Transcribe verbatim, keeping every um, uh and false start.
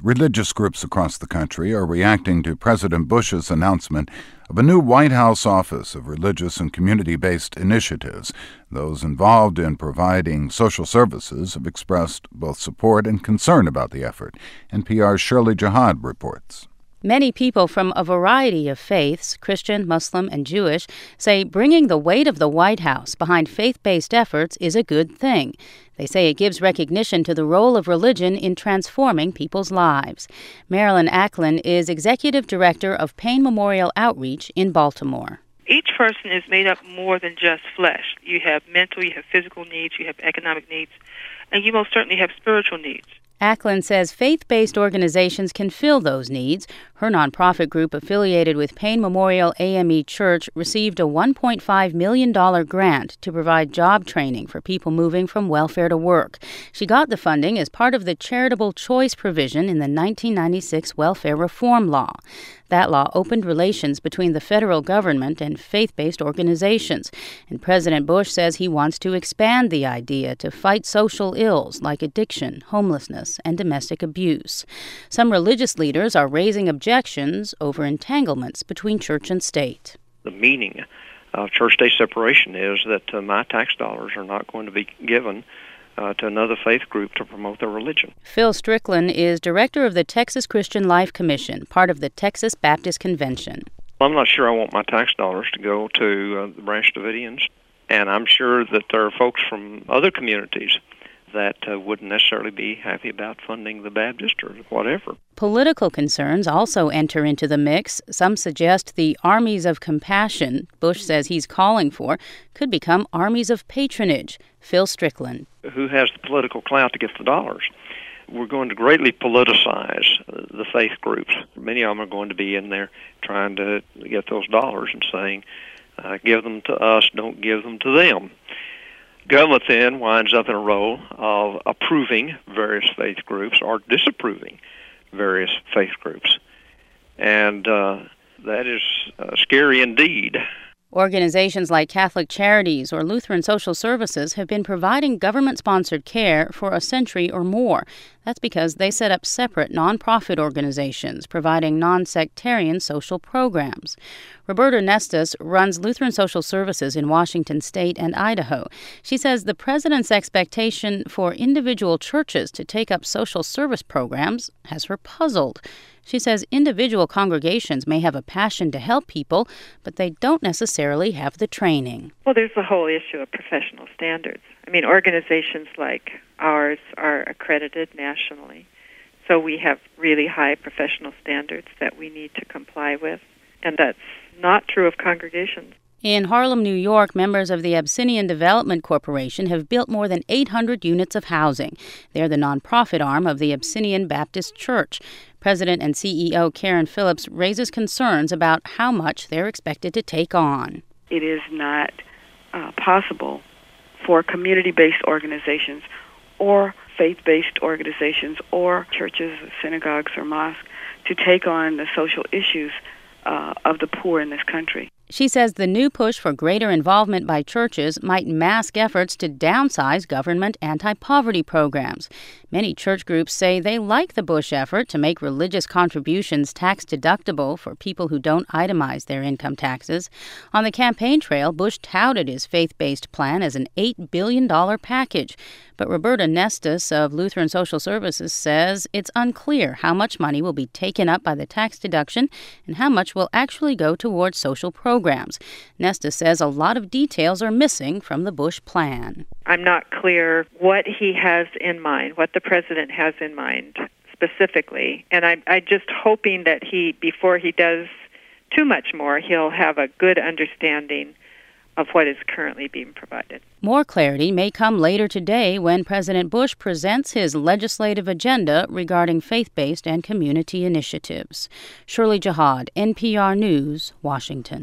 Religious groups across the country are reacting to President Bush's announcement of a new White House Office of Religious and Community-Based Initiatives. Those involved in providing social services have expressed both support and concern about the effort. N P R's Shirley Jihad reports. Many people from a variety of faiths, Christian, Muslim, and Jewish, say bringing the weight of the White House behind faith-based efforts is a good thing. They say it gives recognition to the role of religion in transforming people's lives. Marilyn Acklin is Executive Director of Payne Memorial Outreach in Baltimore. Each person is made up more than just flesh. You have mental, you have physical needs, you have economic needs, and you most certainly have spiritual needs. Acklin says faith-based organizations can fill those needs. Her nonprofit group affiliated with Payne Memorial A M E Church received a one point five million dollars grant to provide job training for people moving from welfare to work. She got the funding as part of the charitable choice provision in the nineteen ninety-six Welfare Reform Law. That law opened relations between the federal government and faith-based organizations, and President Bush says he wants to expand the idea to fight social ills like addiction, homelessness, and domestic abuse. Some religious leaders are raising objections over entanglements between church and state. The meaning of church-state separation is that uh, my tax dollars are not going to be given Uh, to another faith group to promote their religion. Phil Strickland is director of the Texas Christian Life Commission, part of the Texas Baptist Convention. I'm not sure I want my tax dollars to go to uh, the Branch Davidians, and I'm sure that there are folks from other communities that uh, wouldn't necessarily be happy about funding the Baptist or whatever. Political concerns also enter into the mix. Some suggest the armies of compassion Bush says he's calling for could become armies of patronage. Phil Strickland. Who has the political clout to get the dollars? We're going to greatly politicize the faith groups. Many of them are going to be in there trying to get those dollars and saying, uh, give them to us, don't give them to them. Government then winds up in a role of approving various faith groups or disapproving various faith groups. And uh, that is uh, scary indeed. Organizations like Catholic Charities or Lutheran Social Services have been providing government-sponsored care for a century or more. That's because they set up separate nonprofit organizations providing non-sectarian social programs. Roberta Nestus runs Lutheran Social Services in Washington State and Idaho. She says the president's expectation for individual churches to take up social service programs has her puzzled. She says individual congregations may have a passion to help people, but they don't necessarily have the training. Well, there's the whole issue of professional standards. I mean, organizations like ours are accredited nationally, so we have really high professional standards that we need to comply with, and that's not true of congregations. In Harlem, New York, members of the Abyssinian Development Corporation have built more than eight hundred units of housing. They're the nonprofit arm of the Abyssinian Baptist Church. President and C E O Karen Phillips raises concerns about how much they're expected to take on. It is not uh, possible for community-based organizations or faith-based organizations or churches, synagogues, or mosques to take on the social issues uh, of the poor in this country. She says the new push for greater involvement by churches might mask efforts to downsize government anti-poverty programs. Many church groups say they like the Bush effort to make religious contributions tax-deductible for people who don't itemize their income taxes. On the campaign trail, Bush touted his faith-based plan as an eight billion dollars package. But Roberta Nestus of Lutheran Social Services says it's unclear how much money will be taken up by the tax deduction and how much will actually go towards social programs. Nestus says a lot of details are missing from the Bush plan. I'm not clear what he has in mind, what the president has in mind specifically. And I'm, I'm just hoping that he, before he does too much more, he'll have a good understanding of what is currently being provided. More clarity may come later today when President Bush presents his legislative agenda regarding faith-based and community initiatives. Shirley Jihad, N P R News, Washington.